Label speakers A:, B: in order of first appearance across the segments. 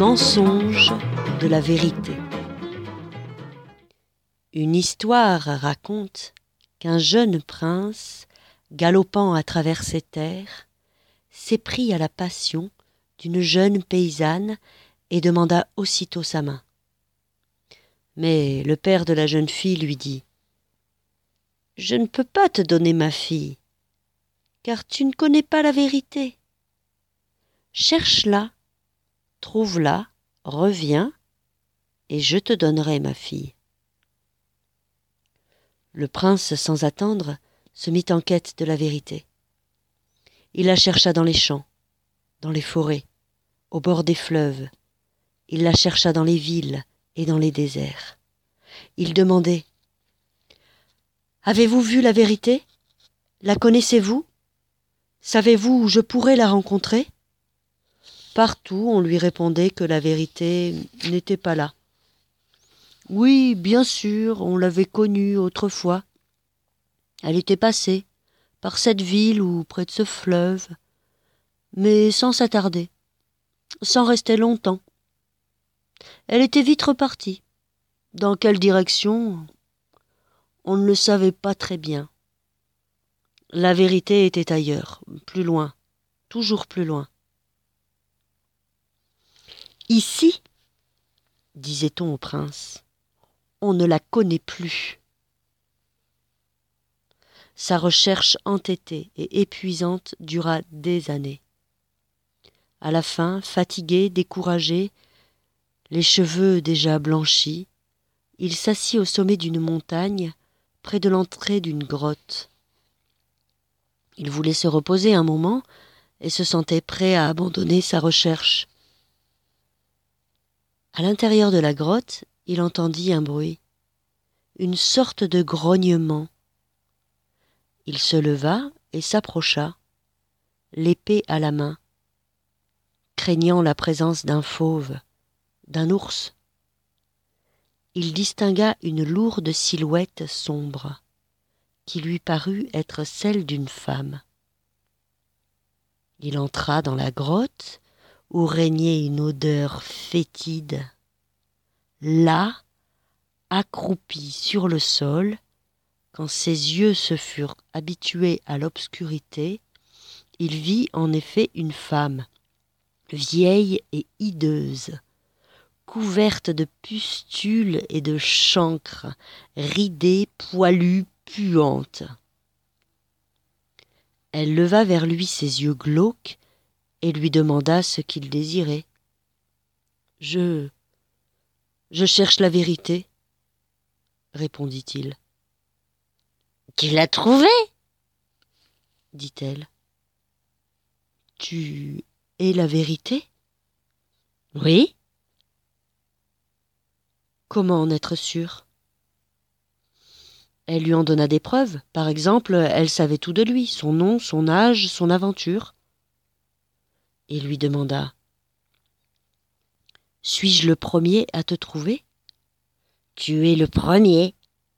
A: mensonge de la vérité. Une histoire raconte qu'un jeune prince, galopant à travers ces terres, s'éprit à la passion d'une jeune paysanne et demanda aussitôt sa main. Mais le père de la jeune fille lui dit : « Je ne peux pas te donner ma fille, car tu ne connais pas la vérité. Cherche-la, trouve-la, reviens, et je te donnerai ma fille. » Le prince, sans attendre, se mit en quête de la vérité. Il la chercha dans les champs, dans les forêts, au bord des fleuves. Il la chercha dans les villes et dans les déserts. Il demandait : « Avez-vous vu la vérité ? La connaissez-vous ? Savez-vous où je pourrais la rencontrer ? » Partout, on lui répondait que la vérité n'était pas là. Oui, bien sûr, on l'avait connue autrefois. Elle était passée par cette ville ou près de ce fleuve, mais sans s'attarder, sans rester longtemps. Elle était vite repartie. Dans quelle direction ? On ne le savait pas très bien. La vérité était ailleurs, plus loin, toujours plus loin. Ici, disait-on au prince, on ne la connaît plus. Sa recherche entêtée et épuisante dura des années. À la fin, fatigué, découragé, les cheveux déjà blanchis, il s'assit au sommet d'une montagne, près de l'entrée d'une grotte. Il voulait se reposer un moment et se sentait prêt à abandonner sa recherche. À l'intérieur de la grotte, il entendit un bruit, une sorte de grognement. Il se leva et s'approcha, l'épée à la main, craignant la présence d'un fauve, d'un ours. Il distingua une lourde silhouette sombre, qui lui parut être celle d'une femme. Il entra dans la grotte, où régnait une odeur fétide. Là, accroupi sur le sol, quand ses yeux se furent habitués à l'obscurité, il vit en effet une femme, vieille et hideuse, couverte de pustules et de chancres, ridée, poilue, puante. Elle leva vers lui ses yeux glauques et lui demanda ce qu'il désirait. « Je cherche la vérité, » répondit-il. « Tu l'as trouvée ?» dit-elle. « Tu es la vérité ? » ?»« Oui. » »« Comment en être sûre ? » Elle lui en donna des preuves. Par exemple, elle savait tout de lui, son nom, son âge, son aventure. Et lui demanda : « Suis-je le premier à te trouver ? » ?»« Tu es le premier. »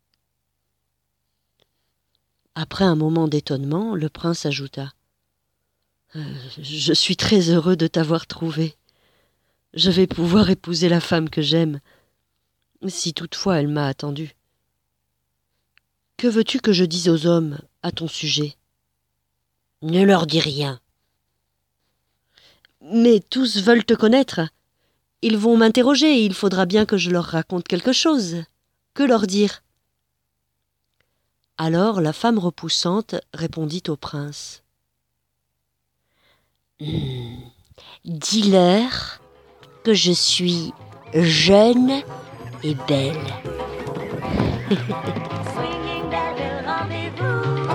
A: Après un moment d'étonnement, le prince ajouta : « Je suis très heureux de t'avoir trouvé. Je vais pouvoir épouser la femme que j'aime, si toutefois elle m'a attendu. Que veux-tu que je dise aux hommes à ton sujet ? » ?»« Ne leur dis rien. »« Mais tous veulent te connaître. Ils vont m'interroger et il faudra bien que je leur raconte quelque chose. Que leur dire ? » Alors la femme repoussante répondit au prince : « Dis-leur que je suis jeune et belle. »
B: Swinging that little rendezvous,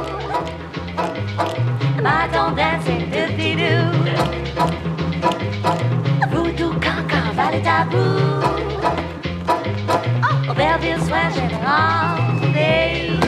B: bâton dancing doo-dee-doo, voodoo cancan valet tabou, oh, Belleville swinging rendezvous.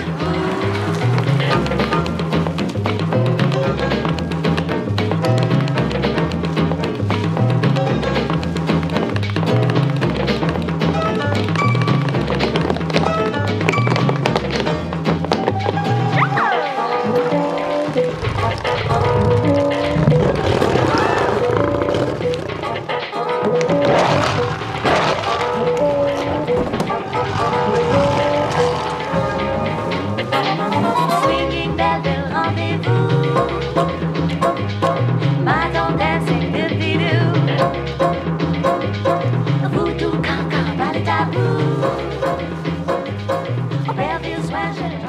B: soir je